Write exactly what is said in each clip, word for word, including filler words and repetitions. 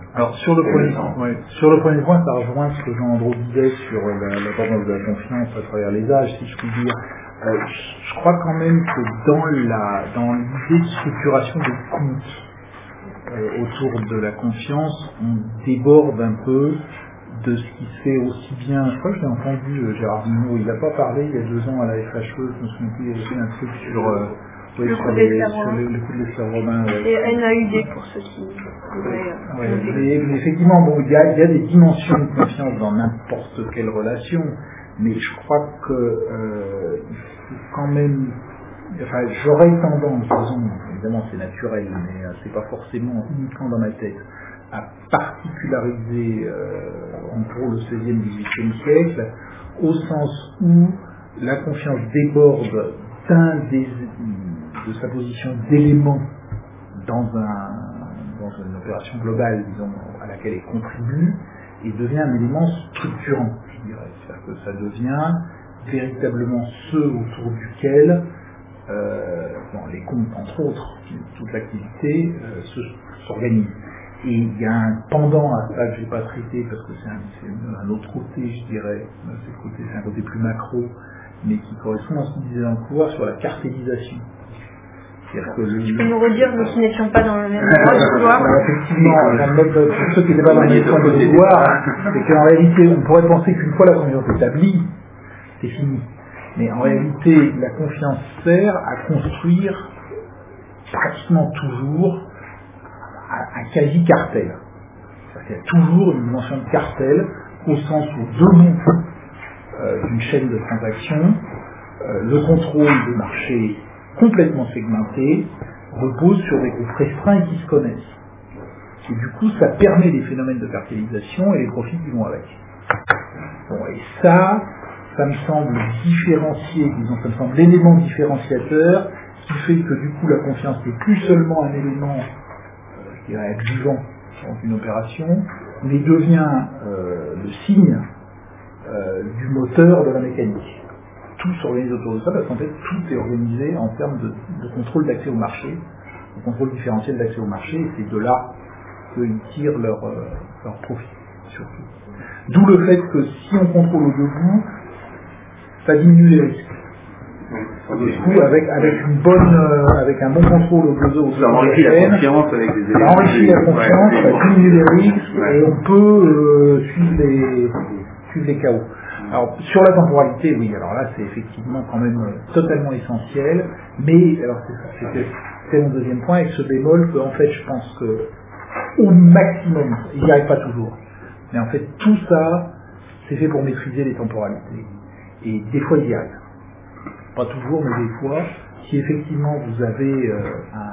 Alors sur le premier, ouais, sur le premier point, ça rejoint ce que Jean-Andreau disait sur la, l'importance de la confiance à travers les âges, si je puis dire. Euh, je crois quand même que dans la dans l'idée de structuration des comptes euh, autour de la confiance, on déborde un peu de ce qui se fait aussi bien. Je crois que j'ai entendu euh, Gérard Vignot, il n'a pas parlé il y a deux ans à la F H E, je me souviens plus, il avait fait un truc sur, euh, ouais, le sur, coup les, des sur les, le coup de l'Esther Romain. Ouais. Et N A U D pour ceux qui voudraient. Ouais, ouais. Mais, mais effectivement, bon, il y a, il y a des dimensions de confiance dans n'importe quelle relation, mais je crois que euh, il faut quand même. Enfin, j'aurais tendance, disons, évidemment c'est naturel, mais euh, c'est pas forcément uniquement dans ma tête, à particulariser euh, en gros le seizième dix-huitième siècle, au sens où la confiance déborde d'un des, de sa position d'élément dans, un, dans une opération globale, disons, à laquelle elle contribue, et devient un élément structurant, je dirais. C'est-à-dire que ça devient véritablement ce autour duquel Euh, bon, les comptes entre autres, toute l'activité euh, se, s'organise. Et il y a un pendant à ça que je n'ai pas traité parce que c'est un, c'est un autre côté, je dirais, c'est, le côté, c'est un côté plus macro, mais qui correspond à ce qu'on disait dans le couloir sur la cartélisation. C'est-à-dire que le... Tu peux nous redire, nous qui n'étions pas dans le même couloir. Effectivement, dans notre, pour ceux qui n'étaient pas dans le même couloir, c'est qu'en réalité, on pourrait penser qu'une fois la confiance établie, c'est fini. Mais en réalité, la confiance sert à construire pratiquement toujours un, un quasi-cartel. C'est-à-dire qu'il y a toujours une dimension de cartel au sens où deux bouts euh, d'une chaîne de transactions, euh, le contrôle des marchés complètement segmentés repose sur des groupes restreints qui se connaissent. Et du coup, ça permet des phénomènes de cartélisation et les profits qui vont avec. Bon, et ça... ça me semble différencier, disons, ça me semble l'élément différenciateur qui fait que du coup la confiance n'est plus seulement un élément, euh, je dirais, adjuvant dans une opération, mais devient euh, le signe euh, du moteur de la mécanique. Tout s'organise autour de ça parce qu'en fait tout est organisé en termes de, de contrôle d'accès au marché, de contrôle différentiel d'accès au marché, et c'est de là qu'ils tirent leur, euh, leur profit, surtout. D'où le fait que si on contrôle au debout, ça diminue les risques. Du coup, avec, avec une bonne, euh, avec un bon contrôle au deux au ça enrichit la confiance avec les éléments. Ça enrichit la confiance, ouais, ça diminue les risques, ouais. Et on peut euh, suivre les, suivre les chaos. Alors, sur la temporalité, oui, alors là, c'est effectivement quand même euh, totalement essentiel, mais, alors, c'est, c'est, c'est mon deuxième point, avec ce bémol, que, en fait, je pense que, au maximum, il n'y arrive pas toujours. Mais en fait, tout ça, c'est fait pour maîtriser les temporalités. Et des fois, il y arrive. Pas toujours, mais des fois, si effectivement vous avez euh,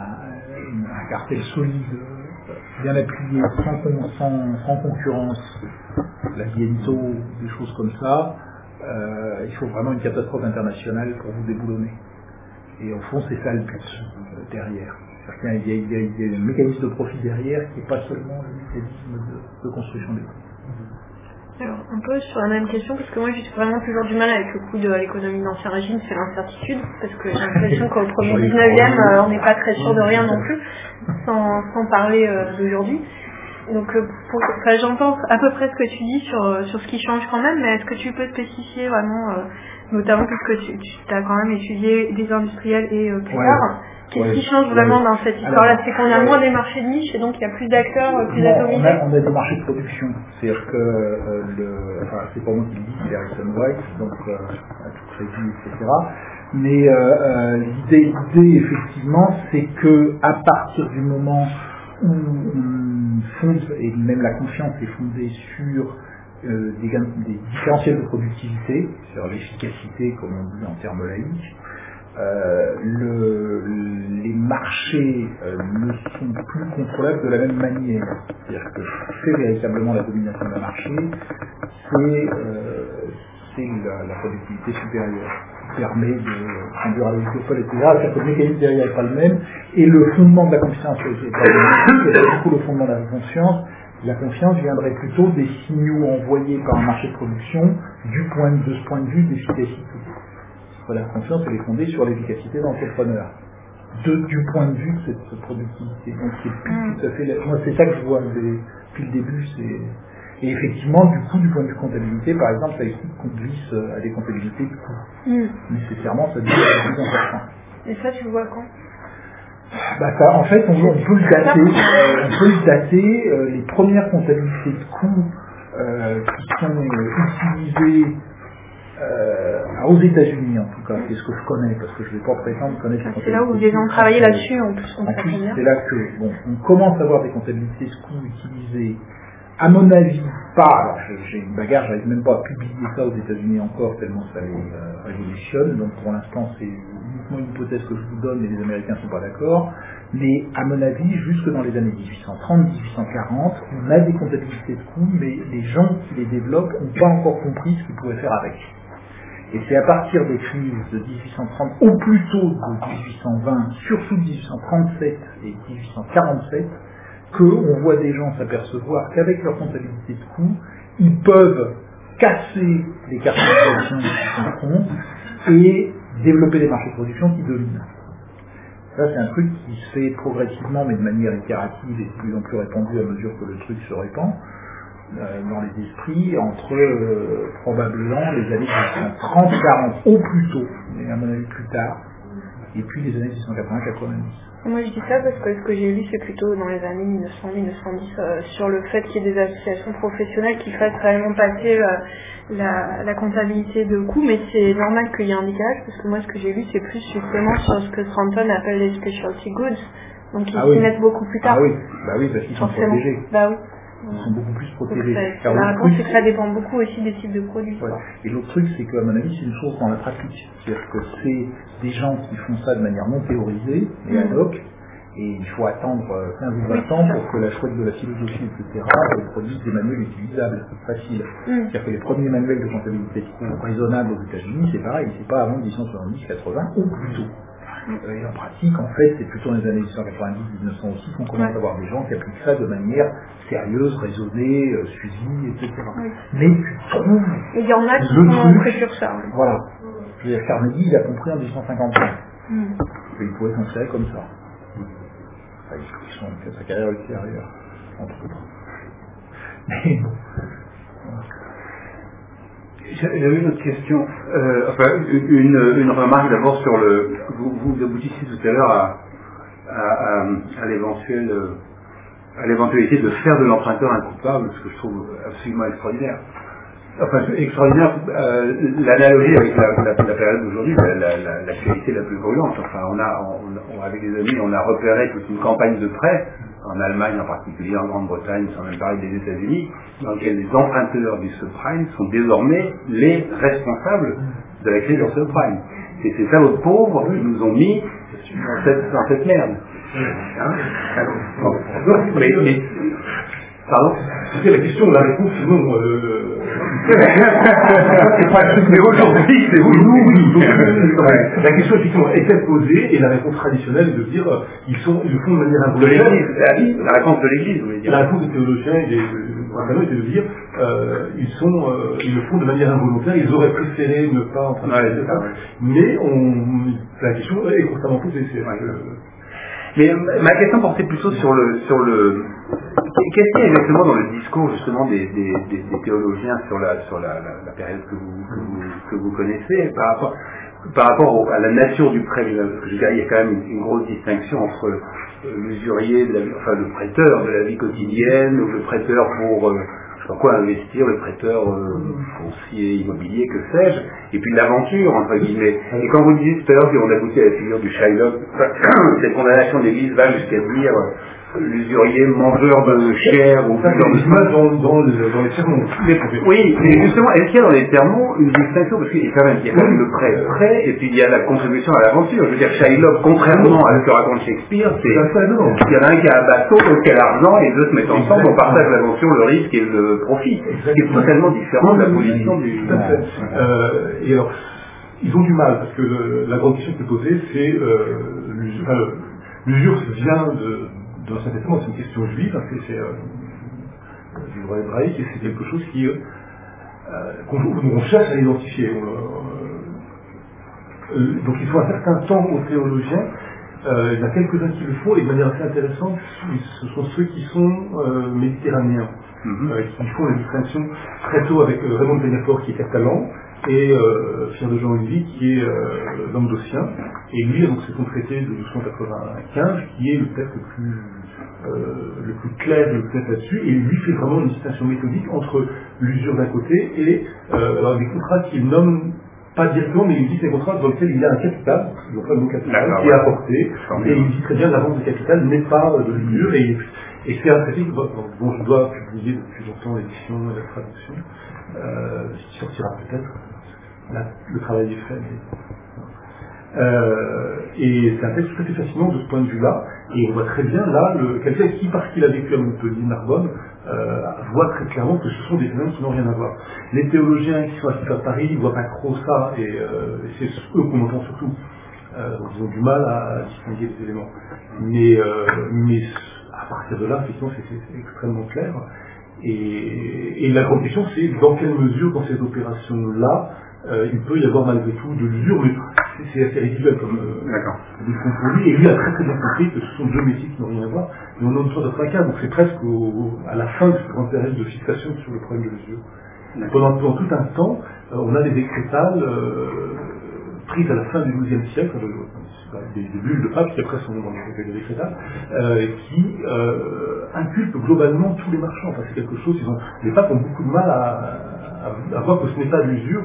un, un cartel solide, bien appuyé, sans, sans, sans concurrence, la Viento, des choses comme ça, euh, il faut vraiment une catastrophe internationale pour vous déboulonner. Et au fond, c'est ça le but euh, derrière. C'est-à-dire qu'il y a, il y a, il y a un mécanisme de profit derrière qui n'est pas seulement le mécanisme de, de construction des prix. Alors, un peu sur la même question, parce que moi j'ai vraiment toujours du mal avec le coup de l'économie d'Ancien Régime, c'est l'incertitude, parce que j'ai l'impression qu'au premier dix-neuvième, euh, on n'est pas très sûr de rien non plus, sans, sans parler euh, d'aujourd'hui. Donc, euh, pour, enfin, j'entends à peu près ce que tu dis sur, sur ce qui change quand même, mais est-ce que tu peux spécifier vraiment, euh, notamment puisque tu, tu as quand même étudié des industriels et euh, plus ouais. tard, qu'est-ce ouais. qui change vraiment ouais. dans cette histoire-là? C'est qu'on a ouais. moins des marchés de niche et donc il y a plus d'acteurs, plus atomisés. On a, on a des marchés de production. C'est-à-dire que euh, le, enfin, c'est pas moi qui le dis, c'est Harrison White, donc euh, à tout crédit, et cetera. Mais euh, euh, l'idée, l'idée, effectivement, c'est que à partir du moment où on fonde, et même la confiance est fondée sur euh, des, des différentiels de productivité, sur l'efficacité, comme on dit en termes laïques, Euh, le, les marchés euh, ne sont plus contrôlables de la même manière. C'est-à-dire que c'est véritablement la domination d'un marché, c'est, euh, c'est la, la productivité supérieure qui permet de conduire à l'oligopole, et cetera. C'est-à-dire que le mécanisme derrière n'est pas le même, et le fondement de la confiance est pas le même. Et du coup, le fondement de la confiance, la confiance viendrait plutôt des signaux envoyés par un marché de production du point de, de ce point de vue d'efficacité. La confiance, elle est fondée sur l'efficacité d'entrepreneur, de, du point de vue de cette, cette productivité. Donc c'est plus tout à fait. La... Moi, c'est ça que je vois. C'est, depuis le début, c'est... Et effectivement, du coup, du point de vue comptabilité, par exemple, ça explique qu'on glisse à des comptabilités de coûts. Mm. Nécessairement, ça devient plus important. Et ça, tu le vois quand? Bah ça, en fait, on, on peut le dater. Euh, on peut le dater. Euh, les premières comptabilités de coûts euh, qui sont euh, utilisées euh, aux États-Unis, en tout cas, c'est ce que je connais, parce que je ne vais pas prétendre connaître les comptabilités. C'est là où les gens ont travaillé là-dessus, en plus. En plus, c'est là que, bon, on commence à avoir des comptabilités de coûts utilisées. À mon avis, pas, alors j'ai une bagarre, j'arrive même pas à publier ça aux États-Unis encore, tellement ça les euh, révolutionne, donc pour l'instant c'est uniquement une hypothèse que je vous donne, mais les Américains ne sont pas d'accord, mais à mon avis, jusque dans les années dix-huit cent trente, dix-huit cent quarante, on a des comptabilités de coûts, mais les gens qui les développent n'ont pas encore compris ce qu'ils pouvaient faire avec. Et c'est à partir des crises de dix-huit cent trente, ou plutôt de dix-huit cent vingt, surtout de dix-huit cent trente-sept et dix-huit cent quarante-sept, qu'on voit des gens s'apercevoir qu'avec leur comptabilité de coûts, ils peuvent casser les caractérisations qui sont compte et développer des marchés de production qui dominent. Ça, c'est un truc qui se fait progressivement, mais de manière itérative et de plus en plus répandue à mesure que le truc se répand euh, dans les esprits, entre euh, probablement les années dix-huit cent trente quarante, au plus tôt, mais à mon avis plus tard, et puis les années dix-huit cent quatre-vingts quatre-vingt-dix. Moi je dis ça parce que ce que j'ai lu c'est plutôt dans les années mille neuf cents mille neuf cent dix euh, sur le fait qu'il y ait des associations professionnelles qui fassent réellement passer euh, la, la comptabilité de coûts, mais c'est normal qu'il y ait un décalage parce que moi ce que j'ai lu c'est plus justement sur ce que Scranton appelle les specialty goods, donc ils ah s'y oui. mettent beaucoup plus tard. Ah oui, bah oui, parce qu'ils sont protégés. Bah oui. Ils sont beaucoup plus protégés. Ça, la réponse c'est que ça dépend beaucoup aussi des types de produits. Ouais. Et l'autre truc, c'est qu'à mon avis, c'est une chose dans la pratique. C'est-à-dire que c'est des gens qui font ça de manière non théorisée, et ad hoc, et il faut attendre quinze ou vingt ans pour que la chouette de la philosophie, et cetera, produise des manuels utilisables, faciles. Mm. C'est-à-dire que les premiers manuels de comptabilité de coûts raisonnables aux États-Unis, c'est pareil, c'est pas avant dix-huit cent soixante-dix quatre-vingts, ou plus tôt. Et en pratique, en fait, c'est plutôt dans les années dix-huit cent quatre-vingt-dix mille neuf cents aussi qu'on commence ouais. à avoir des gens qui appliquent ça de manière sérieuse, raisonnée, euh, suivie, et cetera. Oui. Mais tu trouves... Et il y en a qui sont précurseurs. Oui. Voilà. Je veux dire, Carnegie, il a compris en dix-huit cent cinquante-cinq. Mm. Et il pouvait s'insérer comme ça. Enfin, ils ont fait sa carrière ultérieure, entre autres. Mais bon... J'avais une autre question, euh, enfin une, une remarque d'abord sur le. Vous, vous aboutissiez tout à l'heure à, à, à, à l'éventuelle à l'éventualité de faire de l'emprunteur un coupable, ce que je trouve absolument extraordinaire. Enfin, extraordinaire, euh, l'analogie avec la, la, la période d'aujourd'hui, la, la, la, l'actualité la plus brûlante. Enfin, on a, on, on, avec des amis, on a repéré toute une campagne de prêt, en Allemagne en particulier, en Grande-Bretagne, sans même parler des États-Unis, dans lequel les emprunteurs du subprime sont désormais les responsables de la crise du subprime. Et c'est ça les pauvres qui nous ont mis dans cette, dans cette merde. Hein bon. mais, mais, pardon c'était la question, la réponse, sinon... Euh... c'est pas mais aujourd'hui, c'est vous, oui. Ouais. La question, effectivement, est-elle posée, et la réponse traditionnelle est de dire euh, ils, sont, ils le font de manière involontaire. De l'Église, la réponse de l'Église, vous voulez dire. La réponse des théologiens et des rabbins était de dire euh, ils, sont, euh, ils le font de manière involontaire, ils auraient préféré ne pas emprunter ouais, ça, ça, ouais. Mais on, la question est constamment posée. C'est, ouais. euh, Mais ma question portait plutôt sur le sur le qu'est-ce qu'il y a exactement dans le discours justement des, des, des, des théologiens sur la sur la, la, la période que vous, que vous que vous connaissez par rapport par rapport au, à la nature du prêt. Parce que je veux dire, il y a quand même une, une grosse distinction entre l'usurier, de la, enfin le prêteur de la vie quotidienne, ou le prêteur pour euh, je sais pas quoi investir, le prêteur euh, foncier, immobilier, que sais-je, et puis l'aventure entre guillemets. Et quand vous disiez tout à l'heure qu'on aboutit à la figure du Shylock, cette condamnation de l'Église va jusqu'à dire euh, l'usurier mangeur de chair ou ça c'est l'image dans, dans, dans les sermons. Oui, mais justement, est-ce qu'il y a dans les sermons une distinction, parce qu'il y a quand même, il y a quand même le prêt prêt et puis il y a la contribution à l'aventure. Je veux dire, Shylock, contrairement à ce que raconte Shakespeare, c'est il y en a un qui a un bateau, l'autre qui a l'argent, et les deux se mettent ensemble, on partage l'aventure, le risque et le profit. Ce qui est totalement différent de la position du... Tout à fait. Euh, et alors, ils ont du mal, parce que le, la grande question qui est posée, c'est euh, l'usure, euh, l'usure vient de de l'Ancien Testament, c'est une question juive, parce que c'est euh, du droit hébraïque, et c'est quelque chose qui, euh, qu'on, on cherche à identifier. On, euh, donc il faut un certain temps aux théologiens Euh, il y en a quelques-uns qui le font, et de manière assez intéressante, ce sont ceux qui sont euh, méditerranéens, mm-hmm. euh, qui font la distinction très tôt avec euh, Raymond de Peñafort qui est catalan, et euh, Pierre de Jean Olivier qui est euh, languedocien, et lui donc c'est son traité de douze cent quatre-vingt-quinze qui est le texte le plus, euh, le plus clair et le plus net là-dessus, et lui fait vraiment une distinction méthodique entre l'usure d'un côté et euh, alors, des contrats qu'il nomme pas directement, mais il dit des contrats dans lesquels il y a un capital, il pas le mot capital, qui est apporté, et il dit très bien que la vente de capital n'est pas de l'usure, et, et c'est un traité dont je dois publier depuis longtemps l'édition et la traduction, euh, qui sortira peut-être, là le travail est fait, mais... Euh, et c'est un texte tout à fait fascinant de ce point de vue-là, et on voit très bien là, le, quelqu'un qui, parce qu'il a vécu à Montpellier, Narbonne, euh, voit très clairement que ce sont des phénomènes qui n'ont rien à voir. Les théologiens qui sont assis à Paris ne voient pas trop ça, et, euh, et c'est eux qu'on entend surtout. Euh, ils ont du mal à distinguer les éléments. Mais, euh, mais à partir de là, effectivement, c'est, c'est, c'est extrêmement clair. Et, et la grande question, c'est dans quelle mesure, dans ces opérations-là, euh, il peut y avoir malgré tout de l'usure, mais c'est assez résiduel comme euh, pour lui, et lui a très très bien compris que ce sont deux métiers qui n'ont rien à voir, mais on a une sorte de fracas, donc c'est presque au, au, à la fin de ce grand période de fixation sur le problème de l'usure. Pendant, pendant tout un temps, euh, on a des décrétales euh, prises à la fin du douzième siècle, euh, des, des bulles de pape qui après sont dans les recueils de décrétales, euh, qui euh, inculpent globalement tous les marchands. Enfin, c'est quelque chose, ils ont, les papes ont beaucoup de mal à, à, à voir que ce n'est pas de l'usure.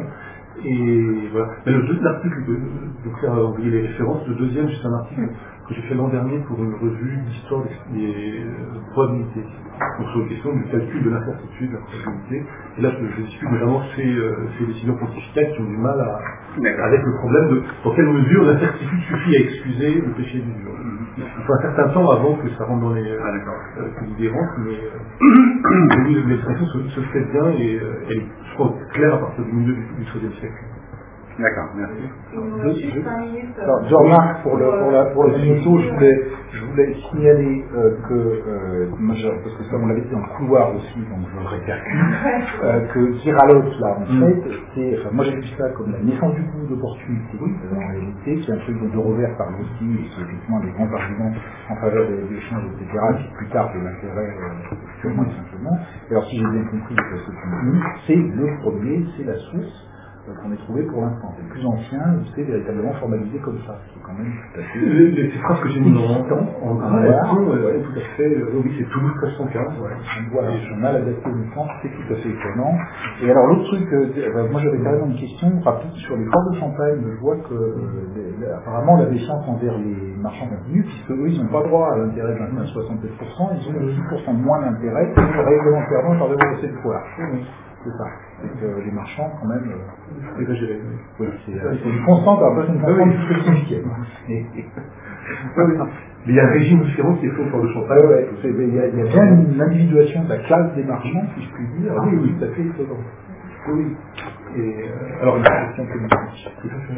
Et voilà. Mais le deux, l'article, donc là, on voyait les références. Le deuxième, c'est un article que j'ai fait l'an dernier pour une revue d'histoire des, des probabilités. Donc sur la question du calcul de l'incertitude, de la probabilité. Et là, je, je discute notamment ces, euh, ces décisions pontificales qui ont du mal à, avec le problème de dans quelle mesure l'incertitude suffit à excuser le péché d'usure. Il faut un certain temps avant que ça rentre dans les ah, euh, considérances, mais euh, l'expression se, se fait bien et euh, elle est, je crois, claire à partir du milieu du treizième siècle. D'accord, merci. Je, je, alors, je remarque pour le pour la pour le finito, je voulais je voulais signaler euh, que euh, moi, je, parce que ça on l'avait dit dans le couloir aussi, donc je le répercute, euh, que Kiralot là en fait, c'est enfin moi j'ai vu ça comme la naissance du coup d'opportunité euh, en réalité, qui est un truc dont de revers par aussi, et qui est effectivement des grands arguments en faveur des échanges, et cetera, et puis plus tard de l'intérêt euh, purement et simplement. Et alors si j'ai bien compris ce que tu me dis, c'est le premier, c'est la source qu'on ait trouvé pour l'instant. C'est le plus ancien, c'est véritablement formalisé comme ça. C'est quand même tout à fait... Les, les phrases que j'ai mises en temps, en gras, elles sont ouais, tout à fait... Euh, oui, c'est Toulouse treize cent quinze. Ouais. Voilà, on a la date de naissance, c'est tout à fait étonnant. Et alors l'autre truc, euh, moi j'avais carrément une question rapide sur les ports de Champagne. Je vois que euh, les, apparemment la défiance envers les marchands continue, puisque eux ils n'ont pas droit à l'intérêt de soixante-sept pour cent, ils ont dix pour cent de moins d'intérêt réglementairement par le C de foire. C'est ça. C'est que les marchands, quand même, euh, exagérés. Oui, c'est, euh, c'est une constante, alors pas une constante oui. spécifique. Et, et... Oui, mais il y a un régime différent qui est fait au port de Champagne. Ah ouais, c'est, il, y a, il y a bien une individuation de la classe des marchands, si je puis dire. Ah oui, oui, tout à fait étonnant. Oui. Et, euh, alors, une question politique.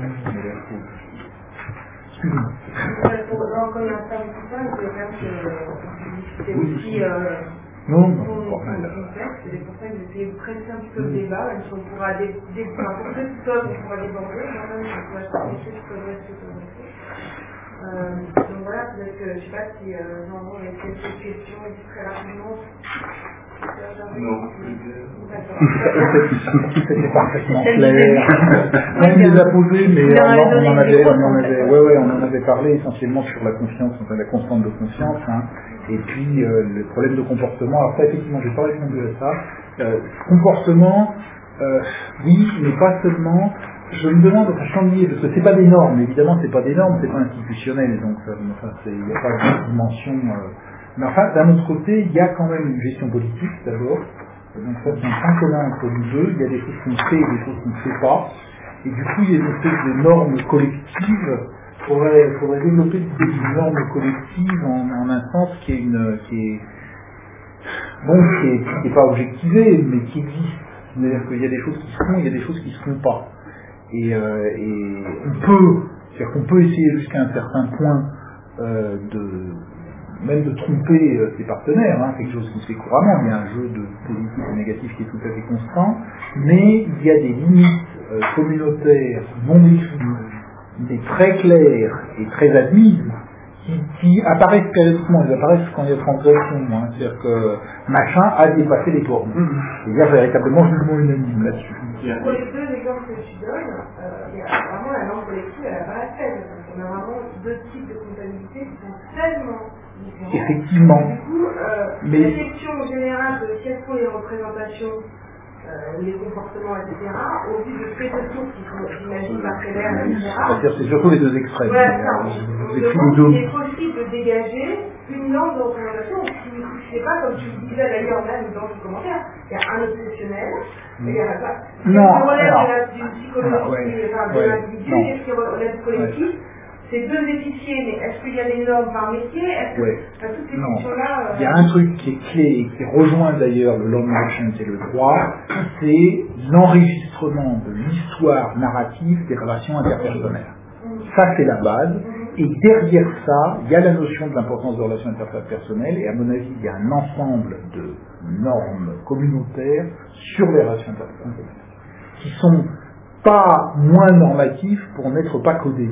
Excusez-moi. Pour reconnaître ça, je voulais bien que vous discutez aussi. Non, non, c'est pour ça que j'essayais de presser un petit peu le débat, même si on pourra déborder, enfin, pour ceux qui peuvent, on pourra déborder, moi-même, je pourrais faire des choses qui peuvent rester comme rester. Euh, donc voilà, peut-être que, je ne sais pas si, euh, normalement, il y a quelques questions ici très rapidement. Non. C'était parfaitement clair. On les a posés, mais on en avait, on en avait, ouais, ouais, on en avait parlé essentiellement sur la confiance, enfin la constante de confiance, hein. Et puis euh, le problème de comportement. Alors ça, effectivement, j'ai pas répondu à ça. Euh, comportement, euh, oui, mais pas seulement. Je me demande, enfin, je t'ennuie, parce que c'est pas des normes. Évidemment, c'est pas des normes, c'est pas institutionnel, donc euh, enfin, il n'y a pas de dimension. Euh, mais enfin, d'un autre côté, il y a quand même une gestion politique d'abord. Donc ça, c'est un point commun entre nous deux. Il y a des choses qu'on fait et des choses qu'on ne fait pas. Et du coup, il y a une espèce de normes collectives. Il faudrait, faudrait développer l'idée d'une norme collective en, en un sens qui est une, qui est, bon, qui est, qui est pas objectivée, mais qui existe. C'est-à-dire qu'il y a des choses qui se font, il y a des choses qui se font pas. Et, euh, et on peut, c'est-à-dire qu'on peut essayer jusqu'à un certain point euh, de, même de tromper euh, ses partenaires, hein, quelque chose qui se fait couramment. Il y a un jeu de positif et négatif qui est tout à fait constant, mais il y a des limites euh, communautaires non définies, mais très claires et très admises, qui, qui apparaissent périodiquement, ils apparaissent quand il y a transgression, hein. C'est-à-dire que machin a dépassé les bornes. Mm-hmm. Il y a véritablement jugement unanime là-dessus. Pour les deux exemples que tu donnes, euh, il y a vraiment la norme collective, elle n'a pas la peine. On a vraiment deux types de comptabilité qui sont tellement différents. Effectivement. Du coup, euh, mais... la question générale de quelles sont les représentations, euh, les comportements, et cetera, au vu de ces deux sources qui sont, j'imagine, pas très claires, et cetera. C'est-à-dire c'est surtout les deux extrêmes. Voilà, ça. On demande s'il est possible de dégager une norme de représentation qui, je sais pas, comme tu le disais d'ailleurs là dans le commentaire, il y a un obsessionnel, et il y a pas. Non, ce qui relève alors, d'une psychologie, ah, ouais, enfin, de ouais, l'individu, non. et ce qui relève du collectif. Ouais. C'est deux épiciers, mais est-ce qu'il y a des normes par métier? Est-ce que, ouais. enfin, toutes ces Non. questions-là. Euh... Il y a un truc qui est clé et qui rejoint d'ailleurs le law merchant et le droit, c'est l'enregistrement de l'histoire narrative des relations interpersonnelles. Mmh. Ça, c'est la base. Mmh. Et derrière ça, il y a la notion de l'importance de relations interpersonnelles, et à mon avis, il y a un ensemble de normes communautaires sur les relations interpersonnelles qui sont pas moins normatives pour n'être pas codées.